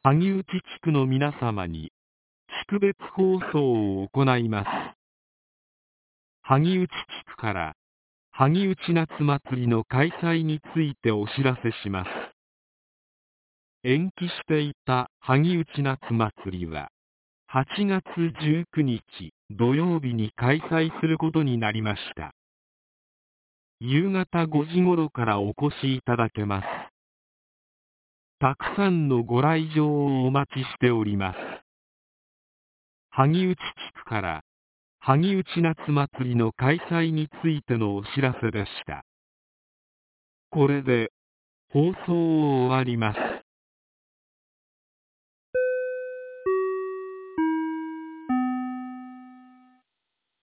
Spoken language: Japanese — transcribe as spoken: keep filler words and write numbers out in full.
萩内地区の皆様に地区別放送を行います。萩内地区から萩内夏祭りの開催についてお知らせします。延期していた萩内夏祭りははちがつじゅうくにち土曜日に開催することになりました。夕方ごじ頃からお越しいただけます。たくさんのご来場をお待ちしております。萩内地区から萩内夏祭りの開催についてのお知らせでした。これで放送を終わります。